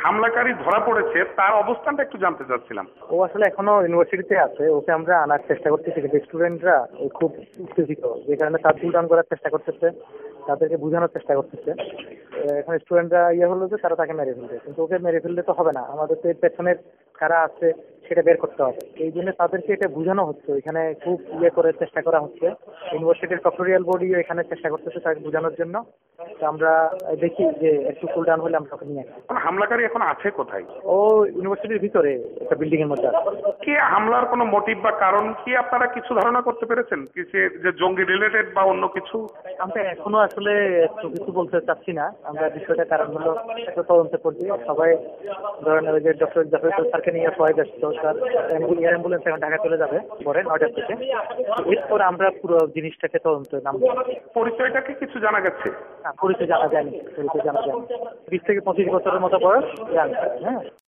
হামলাকারী ধরা পড়েছে তার অবস্থানটা একটু জানতে চাচ্ছিলাম। ও আসলে এখনো ইউনিভার্সিটিতে আছে, ওকে আমরা আনার চেষ্টা করতেছি, কিন্তু স্টুডেন্টরা খুব উত্তেজিত, যে কারণে তার পুল ডাউন করার চেষ্টা করতেছে, তাদেরকে বোঝানোর চেষ্টা করতেছে। এখন স্টুডেন্টরা হলো যে তারা তাকে মেরে ফেলবে, কিন্তু ওকে মেরে ফেললে তো হবে না, আমাদের তো এর পেছনের কারা আছে সেটা বের করতে হবে। এই জন্য তাদেরকে এটা বোঝানো হচ্ছে, এখানে খুব করে চেষ্টা করা হচ্ছে। ইউনিভার্সিটির টক্টোরিয়াল বডিও এখানে চেষ্টা করতেছে তাকে বোঝানোর জন্য। তো আমরা দেখি যে একটু কুল ডাউন হলে আমরা ওকে নিয়ে আসি। হামলাকারী এখন আছে কোথায়? ও ইউনিভার্সিটির ভিতরে একটা বিল্ডিং এর মধ্যে আছে। কি হামলার কোনো মোটিভ বা কারণ কি আপনারা কিছু ধারণা করতে পেরেছেন, কিছু যে জঙ্গি রিলেটেড বা অন্য কিছু? আমরা এখনো আসলে কিছু বলতে চাচ্ছি না, আমরা বিষয়টা কারণগুলো একটু তদন্ত করছি। সবাই ধরেন ওই যে ডক্টর জাফর স্যারকে নিয়ে সবাই ব্যস্ত, স্যার অ্যাম্বুলেন্স এখন ঢাকা চলে যাবে পরে 9টার থেকে। এরপর আমরা পুরো জিনিসটাকে তদন্ত নামবো। পরিচয়টা কি কিছু জানা গেছে? পরিচয় জানা যায়নি, 20 থেকে 25 বছরের মতো বয়স, হ্যাঁ।